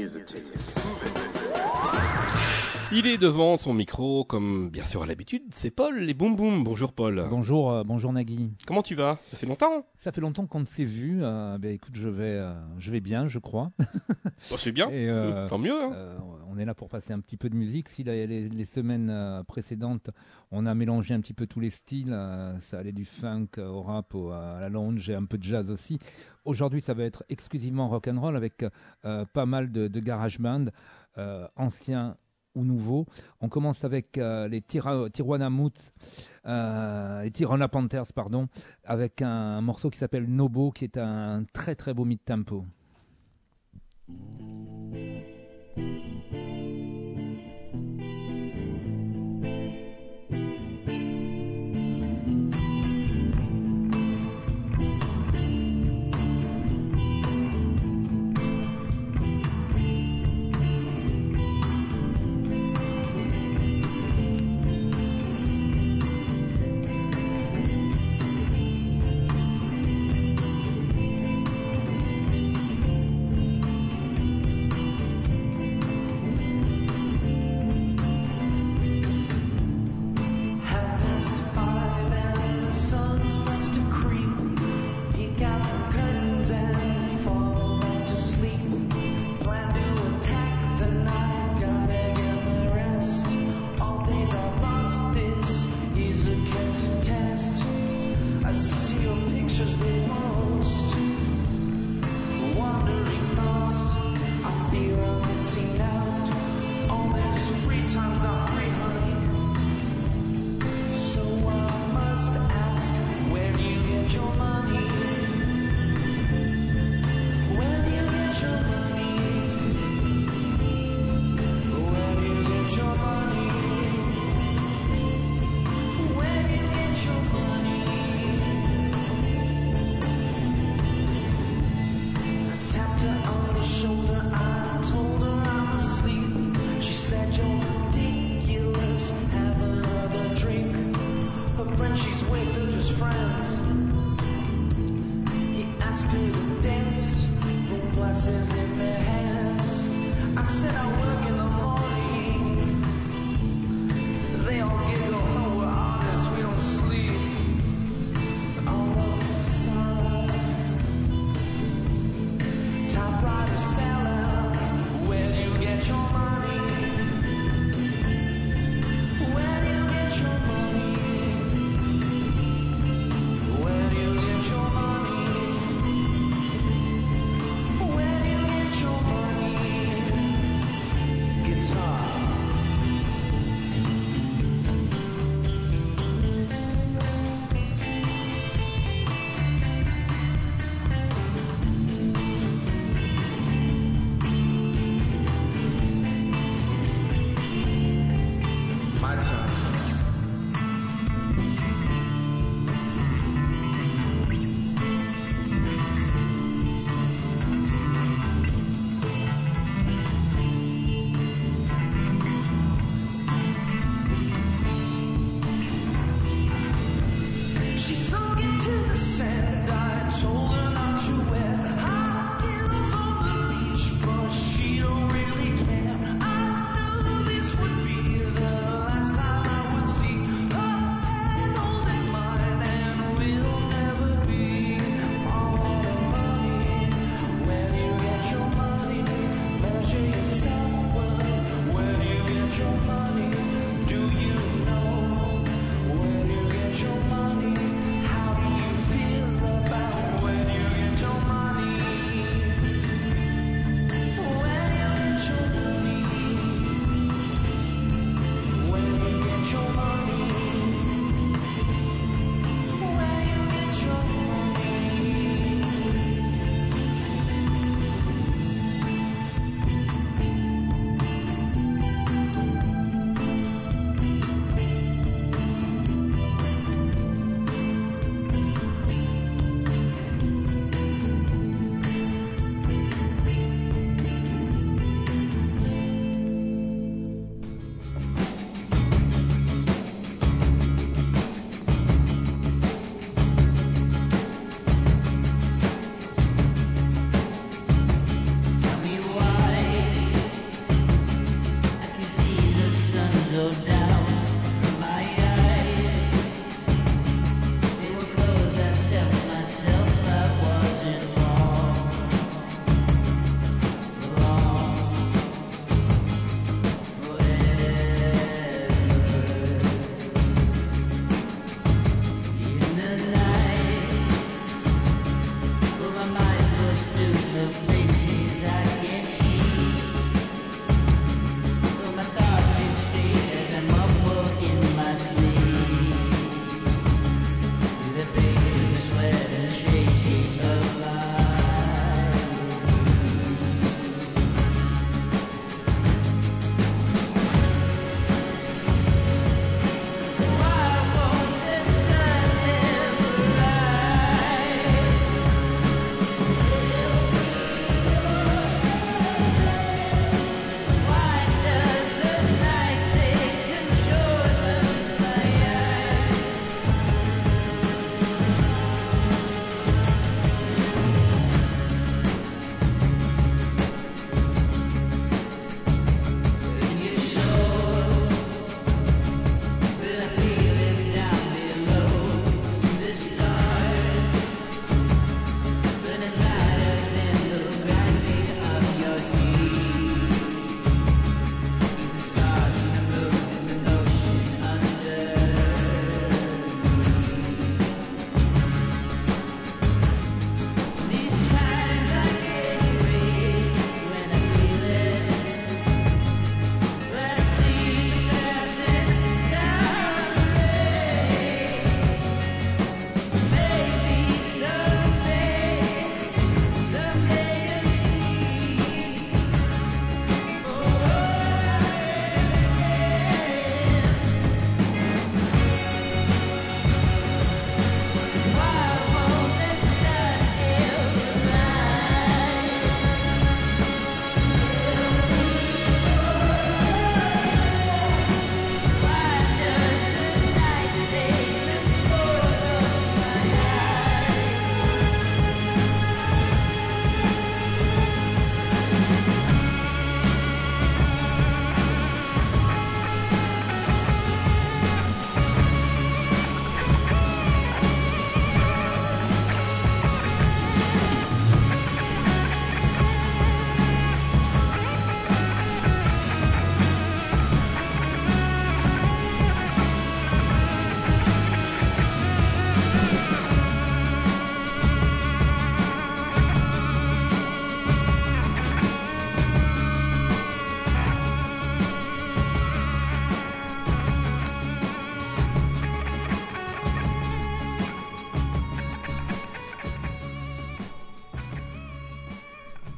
Il est devant son micro, comme bien sûr à l'habitude, c'est Paul, les Boum Boum. Bonjour Paul. Bonjour Nagui. Comment tu vas? Ça fait longtemps? Ça fait longtemps qu'on ne s'est vu. Écoute, je vais bien, je crois. Oh, c'est bien, et tant mieux. On est là pour passer un petit peu de musique. Si les semaines précédentes, on a mélangé un petit peu tous les styles, ça allait du funk au rap, à la lounge et un peu de jazz aussi. Aujourd'hui, ça va être exclusivement rock'n'roll avec pas mal de garage band, anciens ou nouveau. On commence avec les Tijuana Panthers, pardon, avec un morceau qui s'appelle Nobo, qui est un très très beau mid-tempo.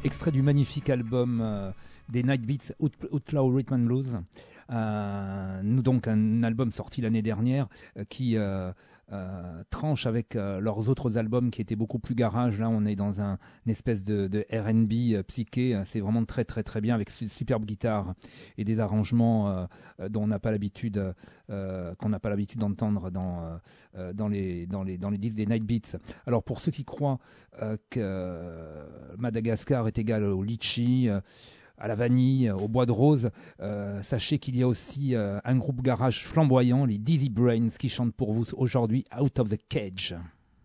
extrait du magnifique album des Night Beats Outlaw Rhythm and Blues. Nous donc un album sorti l'année dernière qui tranche avec leurs autres albums qui étaient beaucoup plus garage. Là on est dans une espèce de R&B psyché. C'est vraiment très très très bien avec superbe guitare et des arrangements dont on n'a pas l'habitude qu'on n'a pas l'habitude d'entendre dans les disques des Night Beats. Alors pour ceux qui croient que Madagascar est égal au litchi, à la vanille, au bois de rose, sachez qu'il y a aussi un groupe garage flamboyant, les Dizzy Brains, qui chantent pour vous aujourd'hui Out of the Cage.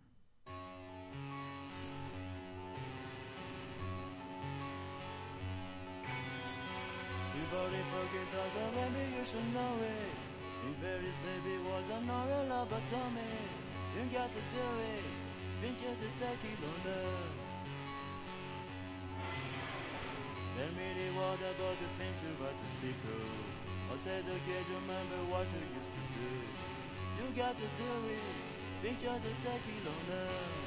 Tell me the what about the things you got to see through. I said, okay, do you remember what you used to do? You got to do it, think you're to take it on now.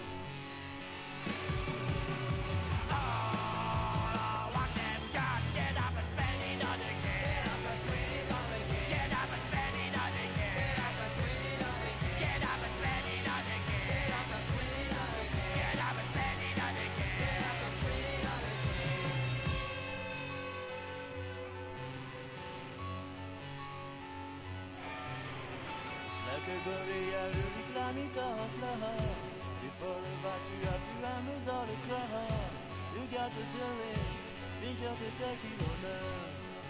Before the bat you have to handle all the crowd. You got to do it, think you're to take it on now.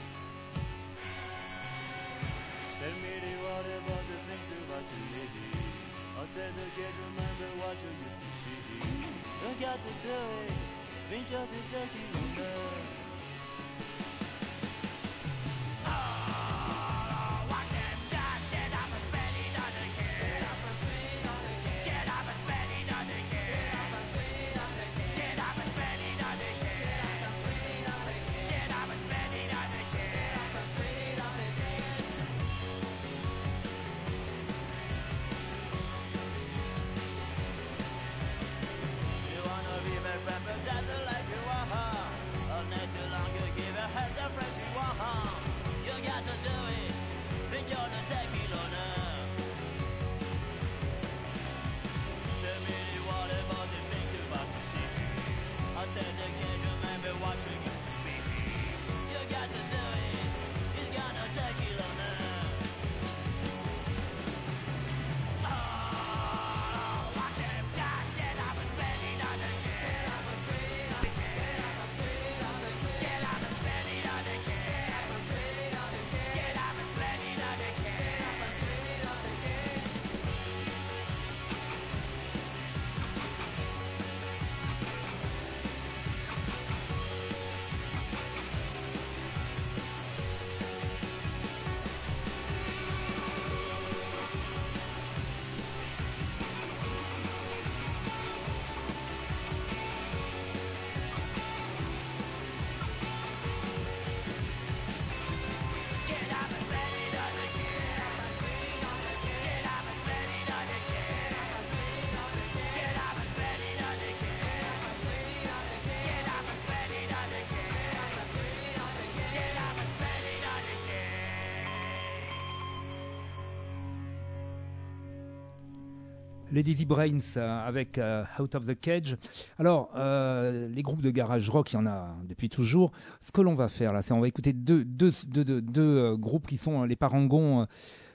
Tell me the what about the things about you lady. I'll tell the kid remember what you used to see. You got to do it, think you're to take it on now. Les Dizzy Brains avec Out of the Cage. Alors, les groupes de garage rock, il y en a depuis toujours. Ce que l'on va faire là, c'est on va écouter deux groupes qui sont les parangons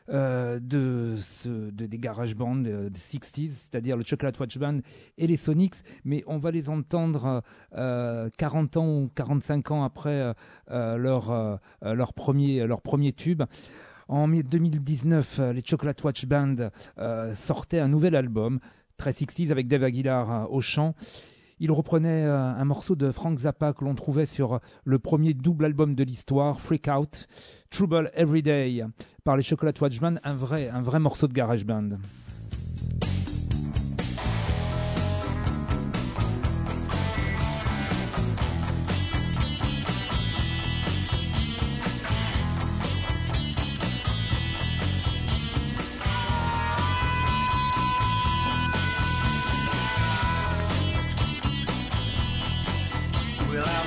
des garage bands des 60s, c'est-à-dire le Chocolate Watch Band et les Sonics, mais on va les entendre 40 ans ou 45 ans après leur premier tube. En 2019, les Chocolate Watch Band sortaient un nouvel album, très 60s, avec Dave Aguilar au chant. Il reprenait un morceau de Frank Zappa que l'on trouvait sur le premier double album de l'histoire, Freak Out, Trouble Every Day, par les Chocolate Watch Band, un vrai morceau de garage band. Well,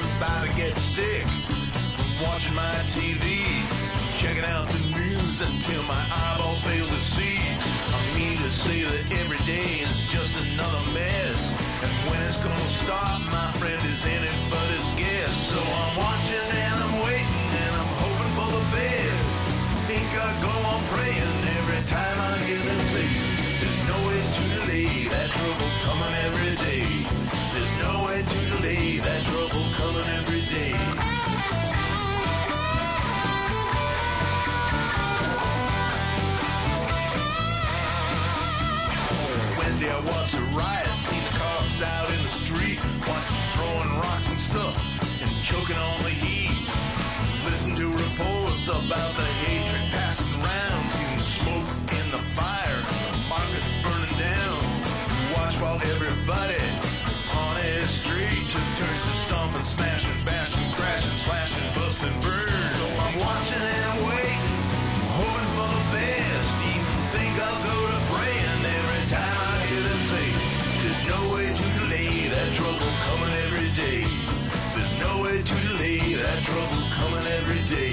sick from watching my TV, checking out the news until my eyeballs fail to see. I mean to say that every day is just another mess, and when it's gonna stop, my friend is anybody's guess. So I'm watching and I'm waiting and I'm hoping for the best. Think I go on praying every time I hear them say, there's no way to delay that trouble coming every day. There's no way to delay that trouble coming every day. Wednesday I watched a riot, seen the cops out in the street, watched them throwing rocks and stuff and choking on the heat. Listen to reports about the hatred passing around, seen the smoke in the fire, the markets burning down. Watch while everybody on his street took turns to stomping, smashing, bashing, crashing, slashing, busting, burn. So I'm watching and waiting, hoping for the best. Even think I'll go to praying every time I hear them say, there's no way to delay that trouble coming every day. There's no way to delay that trouble coming every day.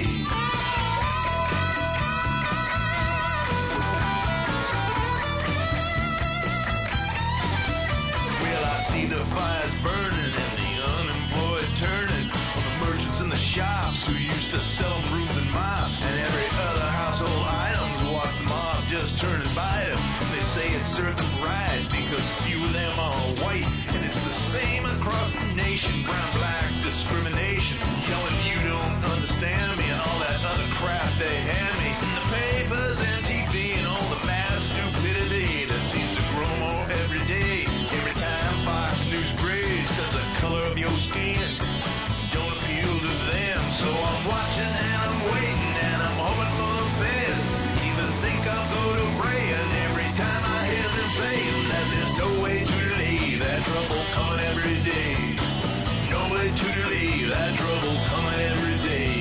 Well, I see the fires burning and the unemployed turning on the merchants in the shops who used to sell them brooms and mop, and every other household items watch the mob just turning by them. They say it served them right because few of them are white, and it's the same across the nation. Brown, black discrimination, yelling you don't understand me and all that other crap they hand me. The papers and TV and all the mass stupidity that seems to grow more every day. Every time Fox News breaks, cause the color of your skin don't appeal to them. So I'm watching and I'm waiting and I'm hoping for the best. Even think I'll go to praying every time I hear them saying that there's no way to delay that trouble coming every day. No way to delay that trouble coming every day.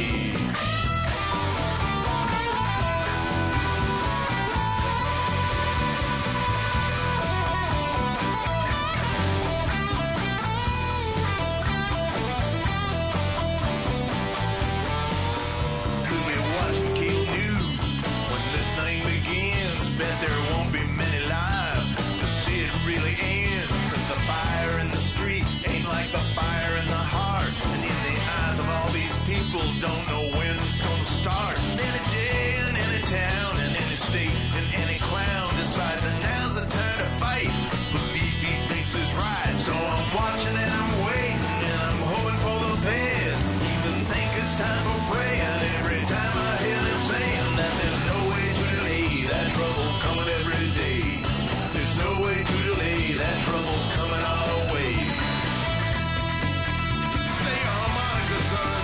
Could we watch the cable news when this thing begins? Bet there won't be many live to see it really end. Cause the fire in the street ain't like the fire in the heart. And in the eyes of all these people, don't know when it's gonna start. Any day in any town, in any state, and any clown decides that now's the time to fight. Belief he thinks is right. So I'm watching and I'm waiting and I'm hoping for the best. Even think it's time for praying every time I hear them saying that there's no way to delay that trouble coming every day. There's no way to delay that trouble coming our way. Play your harmonica, son.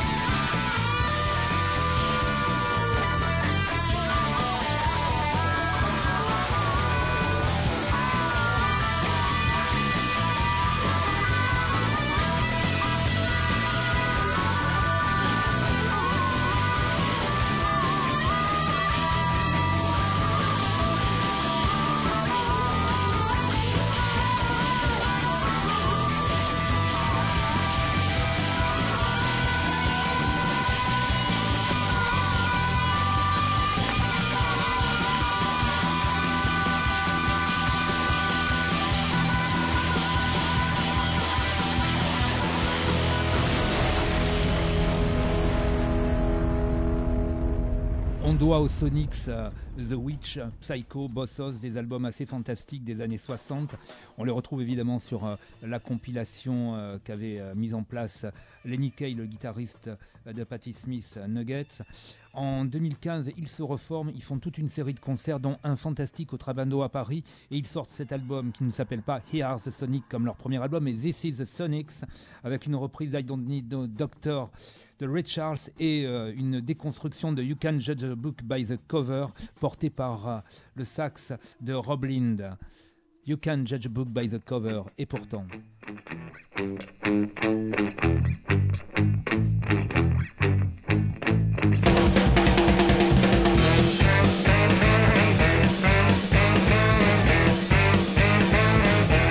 On doit aux Sonics The Witch, Psycho, Bossos, des albums assez fantastiques des années 60. On les retrouve évidemment sur la compilation qu'avait mise en place Lenny Kaye, le guitariste de Patti Smith, Nuggets. En 2015, ils se reforment, ils font toute une série de concerts, dont un fantastique au Trabando à Paris, et ils sortent cet album qui ne s'appelle pas Here Are the Sonics comme leur premier album, mais This is the Sonics, avec une reprise I Don't Need No Doctor de Ray Charles et une déconstruction de You Can Judge a Book by the Cover, portée par le sax de Rob Lind. You Can Judge a Book by the Cover, et pourtant...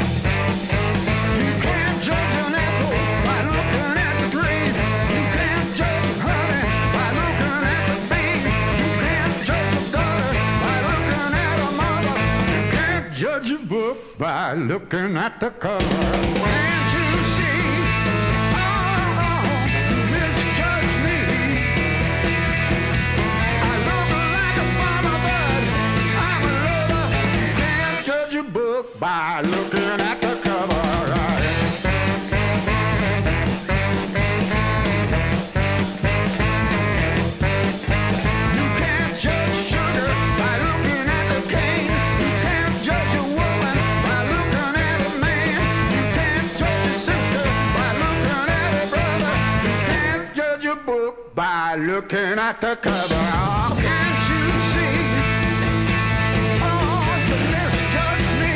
You can't judge an apple by looking at the tree. You can't by looking at the cover. Can't you see? Oh, you misjudge me. I look like a farmer, but I'm a lover. You can't judge a book by looking at the cover. By looking at the cover, oh, can't you see? Oh, you misjudge me.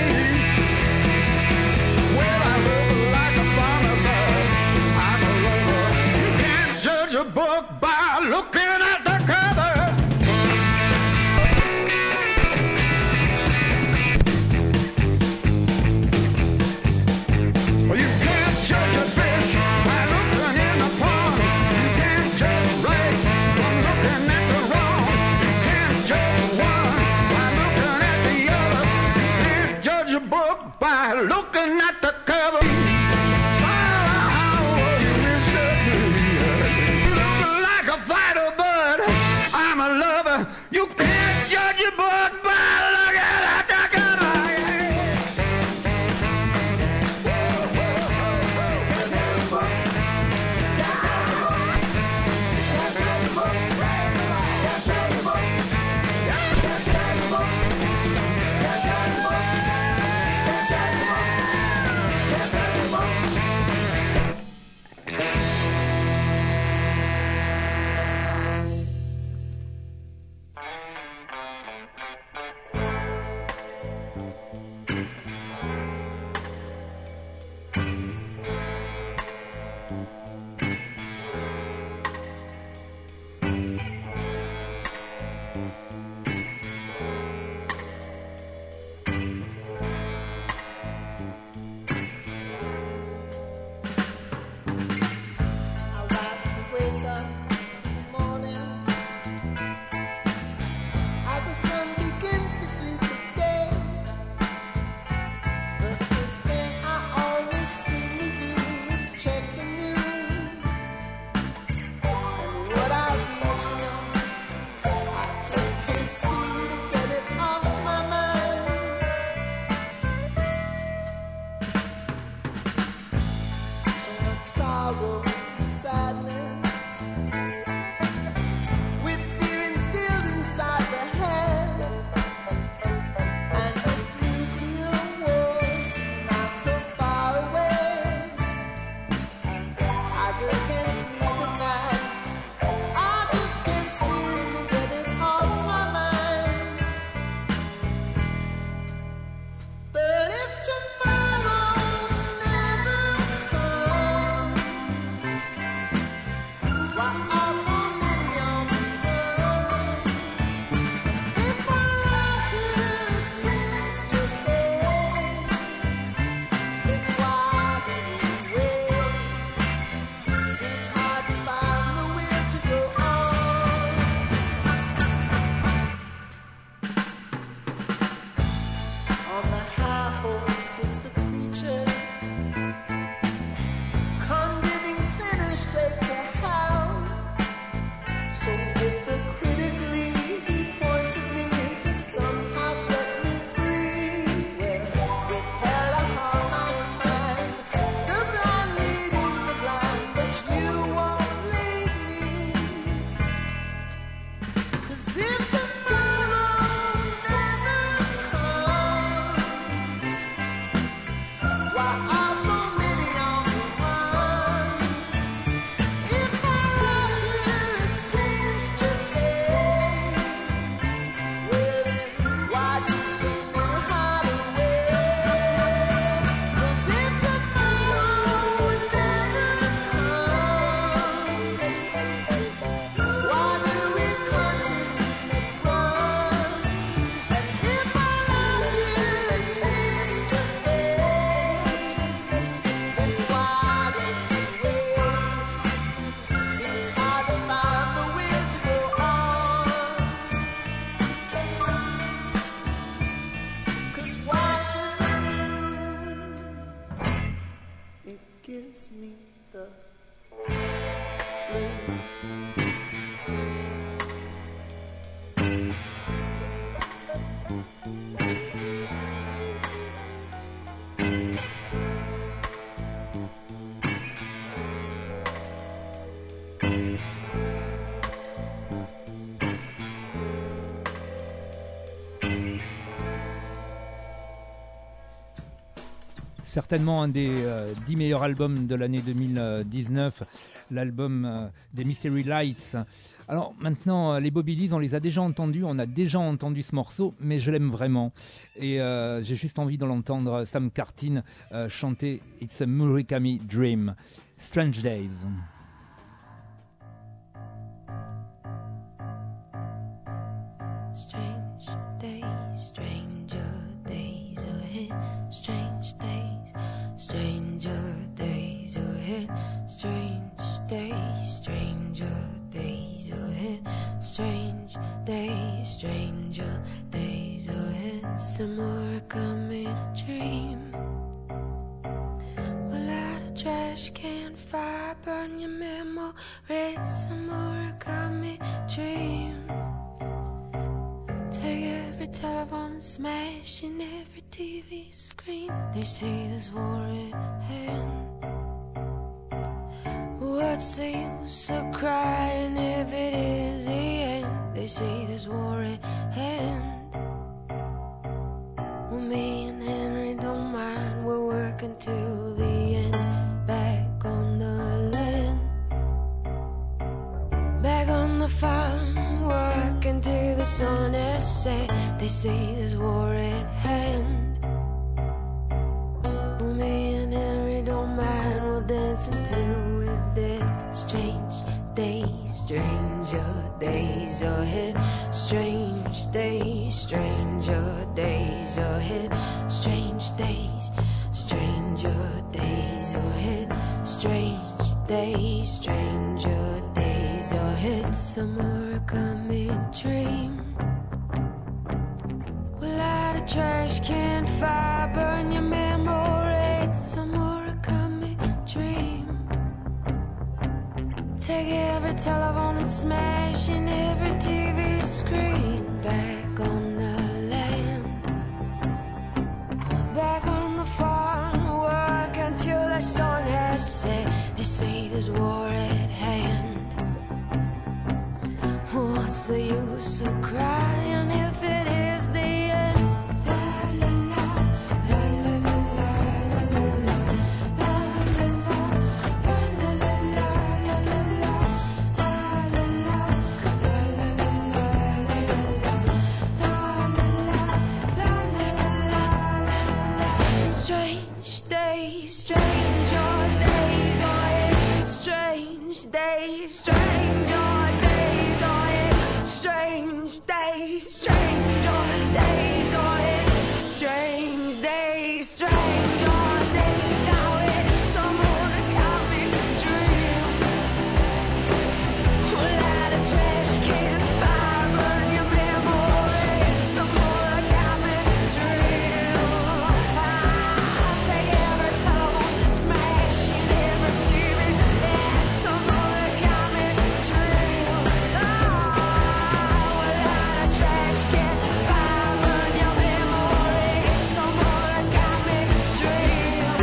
Well, I look like a farmer, but I'm a lover. You can't judge a book by looking at the cover. Well, you can't judge a fish by looking in the pond. You can't judge right from looking at the wrong. You can't judge one by looking at the other. You can't judge a book by looking at the cover. Oh, you misjudge me. You look like a fighter, but I'm a lover. You can't judge a book by looking at the cover. gives me the blues. Certainement un des 10 meilleurs albums de l'année 2019, l'album des Mystery Lights. Alors maintenant, les Bobby Lees, on les a déjà entendus, on a déjà entendu ce morceau, mais je l'aime vraiment. Et j'ai juste envie de l'entendre Sam Cartin chanter It's a Murakami Dream, Strange Days. Strange days, stranger days ahead. Strange days, stranger days ahead. Strange days, stranger days ahead. Strange days, stranger days ahead. Some Murakami dream. Well, light a trash can, fire, burn your memory. It's a Murakami dream. Take every telephone and smash in every TV screen. They say there's war at hand. What's the use of crying if it is the end? They say there's war at hand. Well, me and Henry don't mind. We're working till the end. Back on the land, back on the farm, working till the sun has set. They say there's war at hand. Well, me and Henry don't mind. We'll dance until we're dead. Strange days, stranger days ahead. Strange days, stranger days ahead. Strange days, stranger days ahead. Strange days, stranger days ahead. Some Murakami dream. Well, light a trash can, fire, burn your memory. It's a Murakami dream. Take every telephone and smash in every TV screen. Back on the land, back on the farm, work until the sun has set. They say there's war at hand. What's the use of crying if it is the end? La la la, la la la la la la la la la la. Strange days, stranger days ahead. Strange days, stranger days ahead. Strange days, stranger days ahead. Strange days, stranger days ahead. Some Murakami dream. Well, light a trash can, fire, burn your memory. Some Murakami dream. Take every telephone, smash in every TV. It's some Murakami dream. Well, light a trash can, fire, burn your memory. It's some Murakami dream.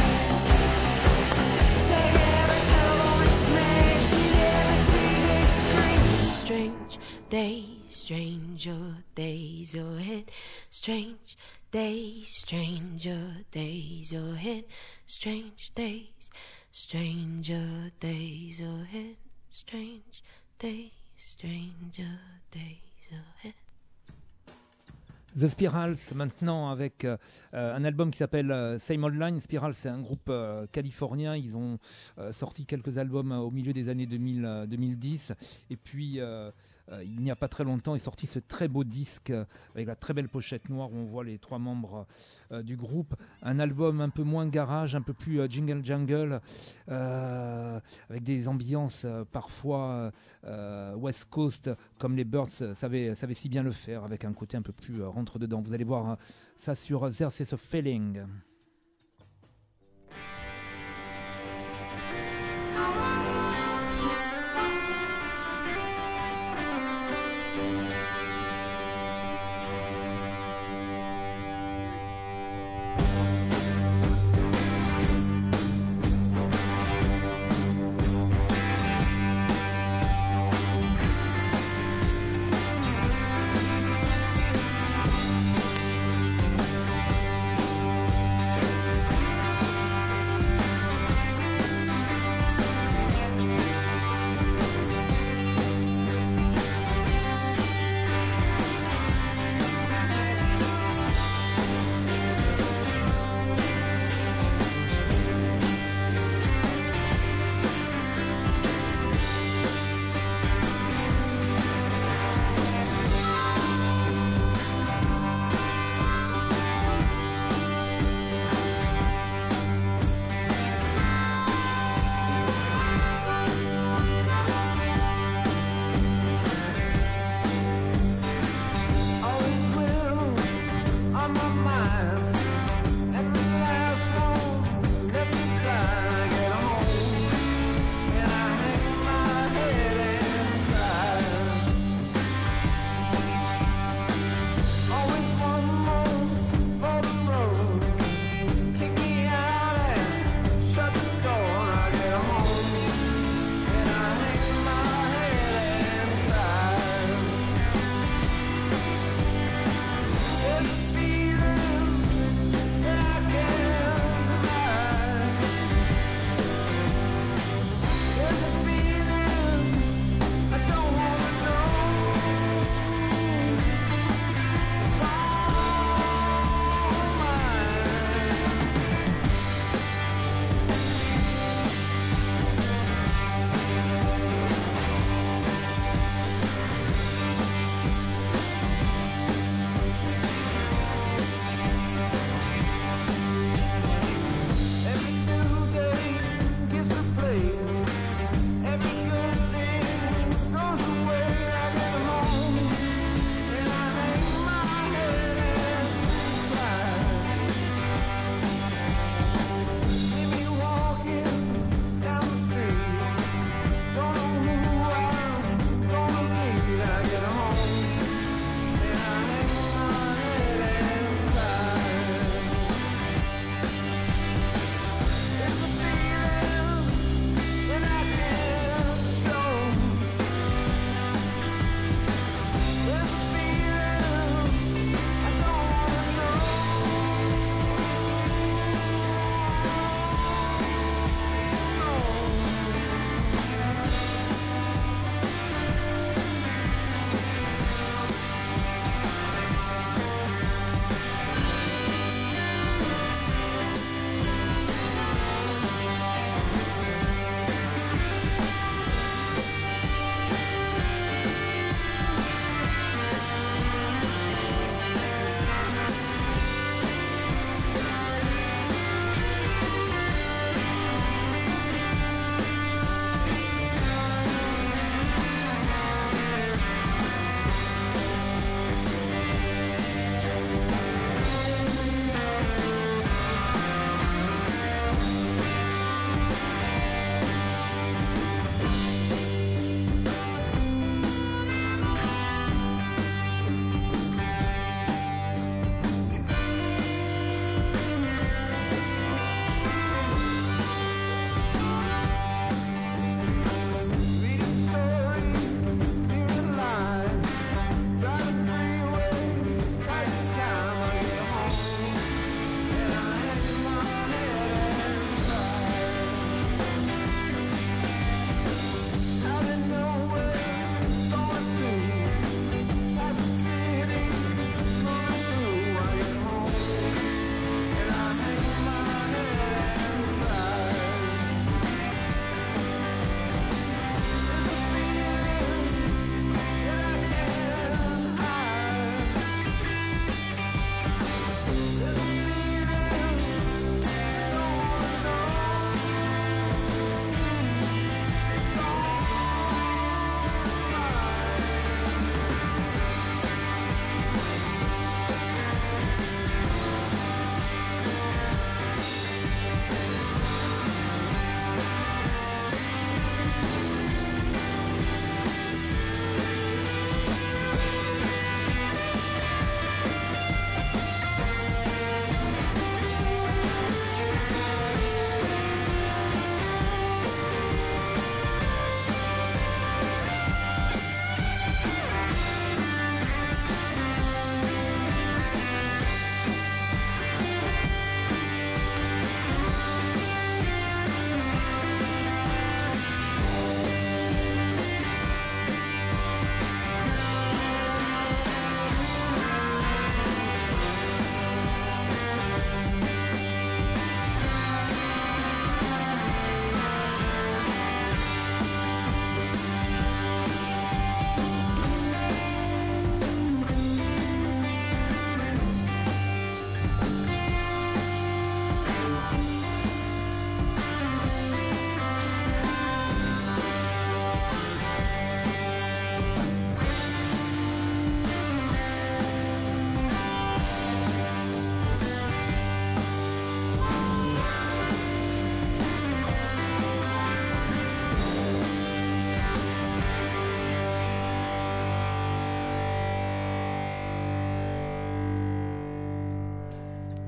Take every telephone, smash in every TV screen. Strange days, stranger days ahead. Strange days, stranger days ahead. Strange days, stranger days ahead. Strange days, stranger days ahead. The Spirals maintenant avec un album qui s'appelle Same Old Line. Spirals, c'est un groupe californien. Ils ont sorti quelques albums au milieu des années 2010 et puis il n'y a pas très longtemps est sorti ce très beau disque avec la très belle pochette noire où on voit les trois membres du groupe. Un album un peu moins garage, un peu plus jingle jungle avec des ambiances parfois West Coast comme les Birds savaient si bien le faire, avec un côté un peu plus rentre dedans. Vous allez voir ça sur There's a Feeling.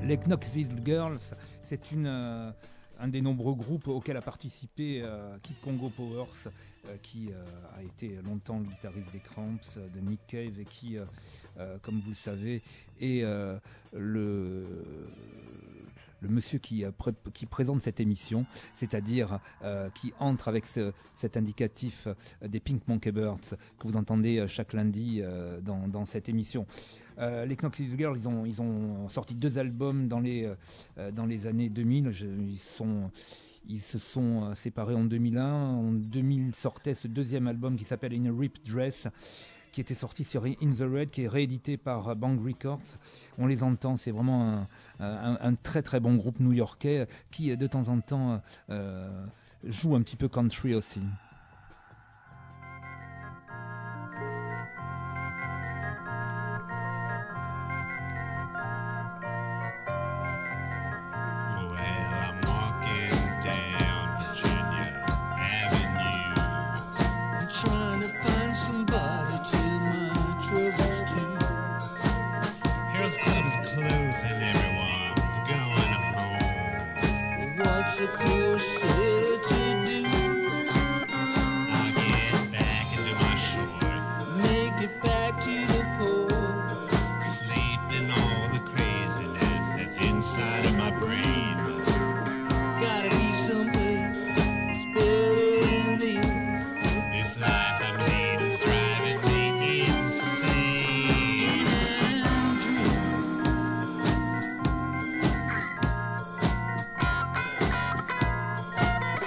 Les Knoxville Girls, c'est un des nombreux groupes auxquels a participé Kid Congo Powers, qui a été longtemps le guitariste des Cramps, de Nick Cave, et qui, comme vous le savez, est le monsieur qui présente cette émission, c'est-à-dire qui entre avec cet indicatif des Pink Monkey Birds que vous entendez chaque lundi dans cette émission. Les Knoxville Girls, ils ont sorti 2 albums dans les années 2000. Ils se sont séparés en 2001. En 2000 sortait ce 2e album qui s'appelle In a Ripped Dress, qui était sorti sur In the Red, qui est réédité par Bang Records. On les entend, c'est vraiment un très très bon groupe new-yorkais qui de temps en temps joue un petit peu country aussi. Trying to find somebody to my troubles too. Here's clubs closing, everyone's going home. What's a poor city to do? I'll get back into my short, Make it back to the port. sleep in all the craziness that's inside of my brain. Gotta be someplace better than this. This life I'm leading is driving me insane. And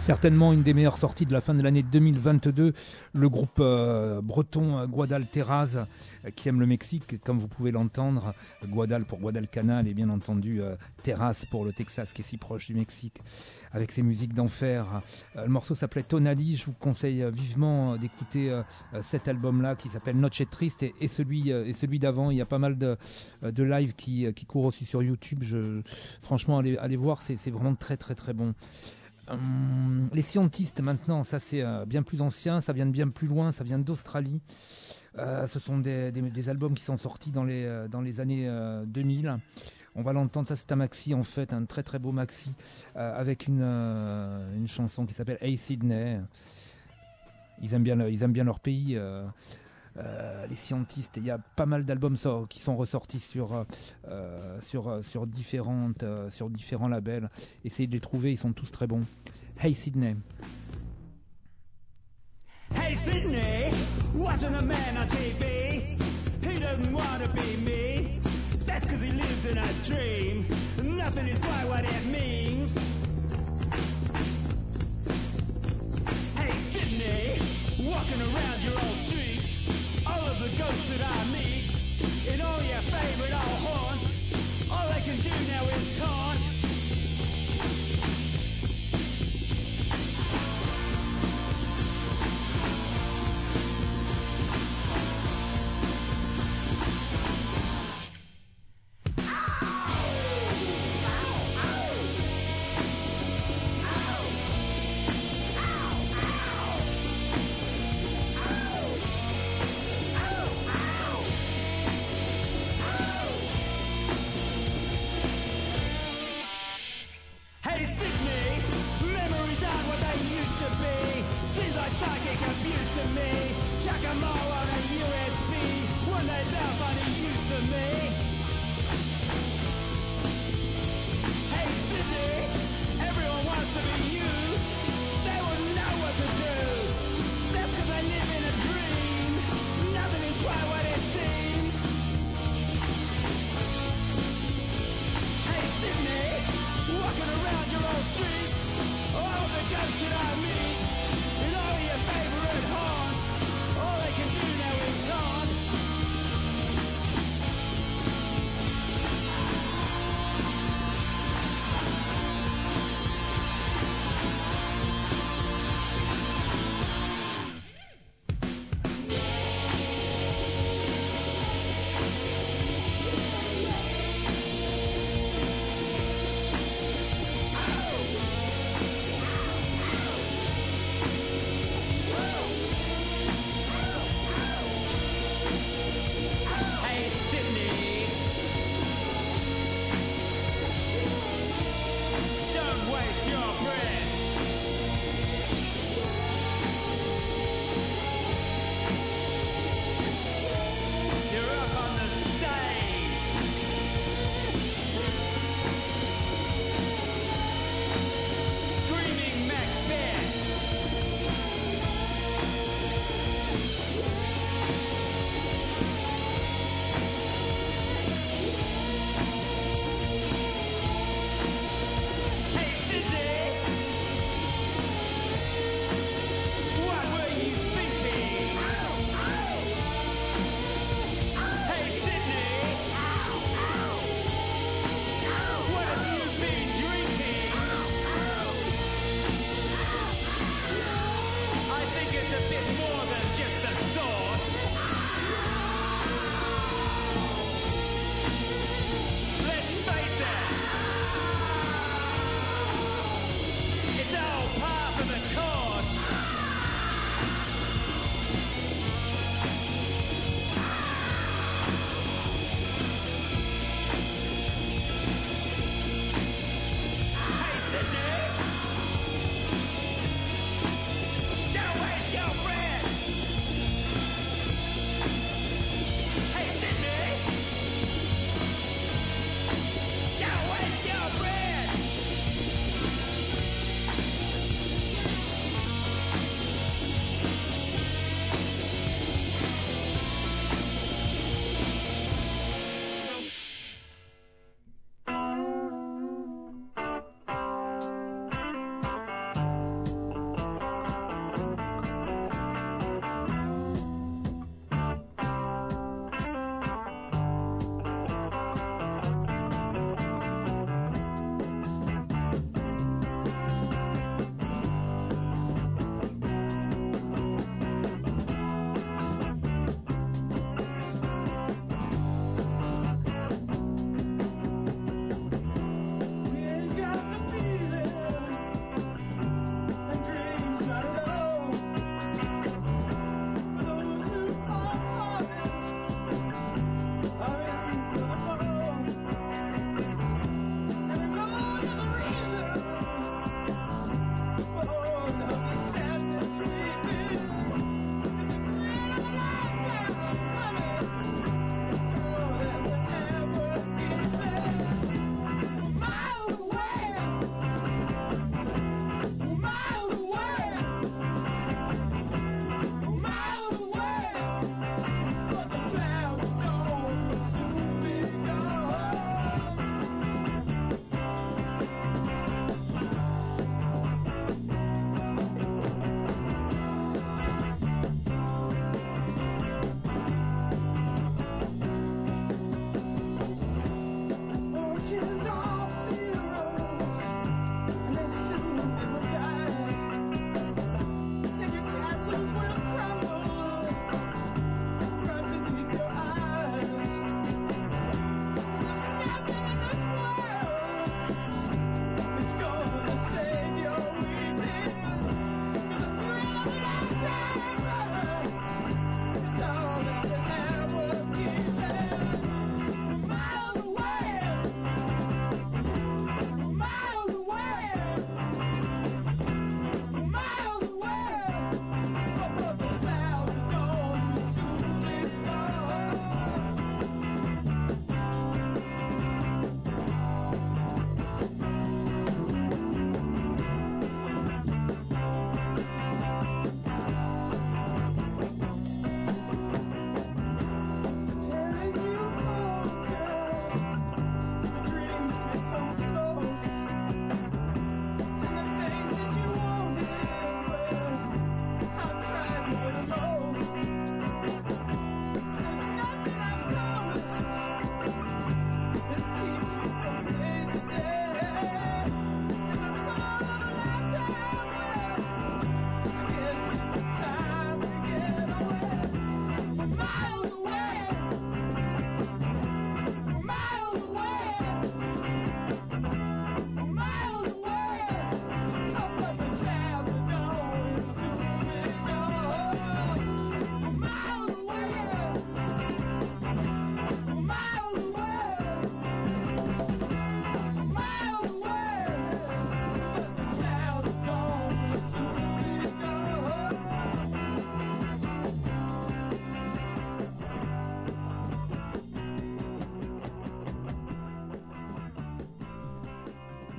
Certainement une des meilleures sorties de la fin de l'année 2022. Le groupe breton Guadalteras qui aime le Mexique, comme vous pouvez l'entendre. Guadal pour Guadalcanal et bien entendu Terras pour le Texas qui est si proche du Mexique. Avec ses musiques d'enfer. Le morceau s'appelait Tonali. Je vous conseille vivement d'écouter cet album-là qui s'appelle Noche Triste et celui d'avant. Il y a pas mal de live qui courent aussi sur YouTube. Franchement, allez voir, c'est vraiment très très très bon. Les scientistes maintenant, ça c'est bien plus ancien, ça vient de bien plus loin, ça vient d'Australie. Ce sont des albums qui sont sortis dans les années 2000. On va l'entendre, ça c'est un maxi en fait, un très très beau maxi avec une chanson qui s'appelle Hey Sydney. Ils aiment bien leur pays. Les scientistes, il y a pas mal d'albums qui sont ressortis sur différents labels. Essayez de les trouver, ils sont tous très bons. Hey Sydney. Hey Sydney, watching a man on TV. He doesn't want to be me. That's cause he lives in a dream. Nothing is quite what it means. Hey Sydney, walking around your old streets. All of the ghosts that I meet in all your favorite old haunts. All they can do now is taunt. Hey Sydney, memories aren't what they used to be. Seems like psychic abuse to me. Chuck 'em all on a USB. One day they'll find a use to me. Hey Sydney, everyone wants to be you. They wouldn't know what to do. That's 'cause they live in a dream. Nothing is quite what it seems. Hey Sydney, walking around your old streets, all the ghosts that I meet, in all your favorite haunts, all they can do now is taunt.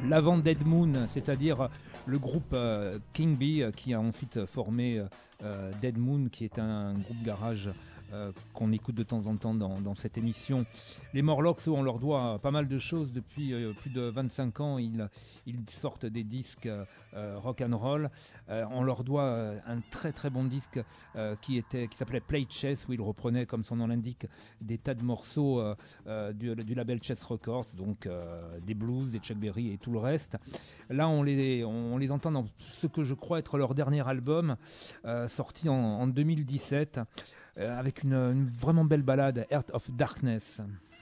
l'avant Dead Moon, c'est-à-dire le groupe King Bee qui a ensuite formé Dead Moon, qui est un groupe garage qu'on écoute de temps en temps dans cette émission. Les Morlocks, on leur doit pas mal de choses depuis plus de 25 ans. Ils sortent des disques rock and roll. On leur doit un très très bon disque qui s'appelait Play Chess, où ils reprenaient, comme son nom l'indique, des tas de morceaux du label Chess Records, donc des blues, des Chuck Berry et tout le reste. Là, on les entend dans ce que je crois être leur dernier album, sorti en 2017. Avec une vraiment belle ballade, Heart of Darkness.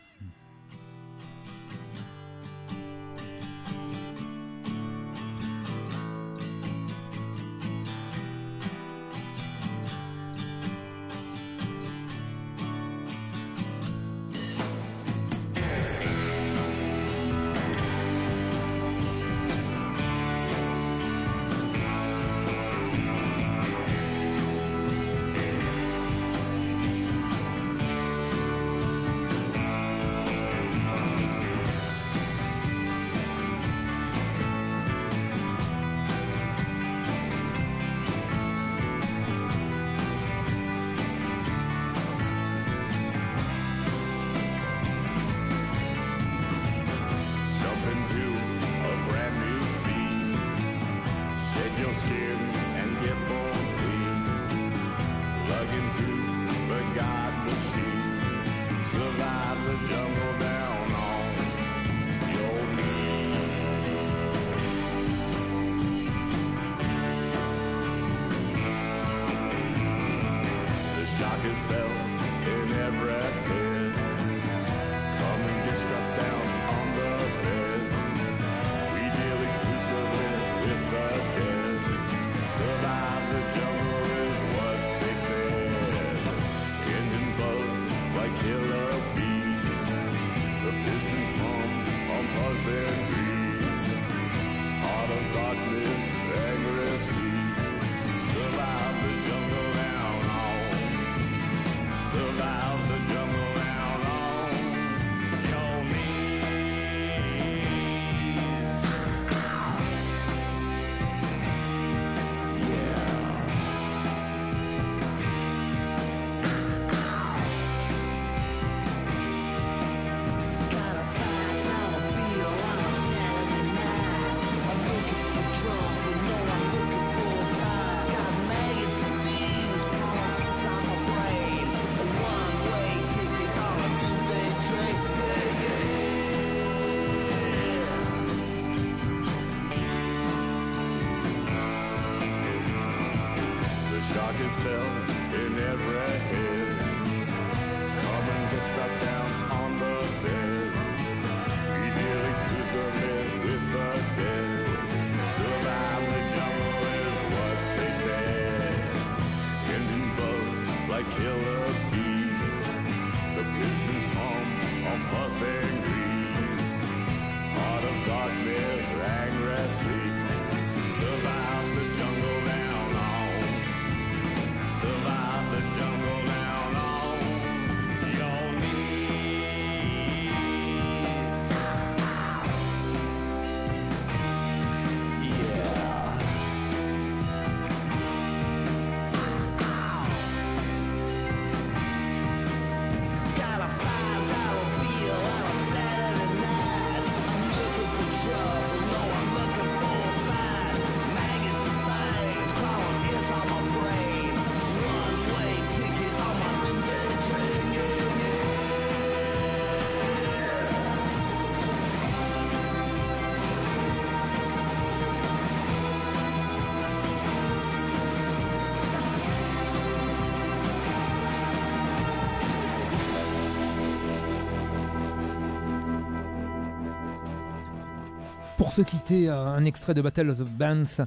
Pour se quitter, un extrait de Battle of the Bands,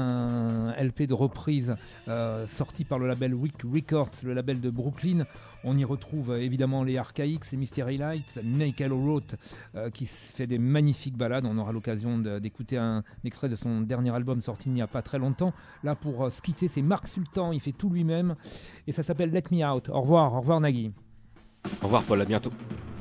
un LP de reprise sorti par le label Wick Records, le label de Brooklyn. On y retrouve évidemment les Archaïques, les Mystery Lights, Michael Roth qui fait des magnifiques ballades. On aura l'occasion d'écouter un extrait de son dernier album sorti il n'y a pas très longtemps. Là, pour se quitter, c'est Marc Sultan, il fait tout lui-même et ça s'appelle Let Me Out. Au revoir Nagui. Au revoir Paul, à bientôt.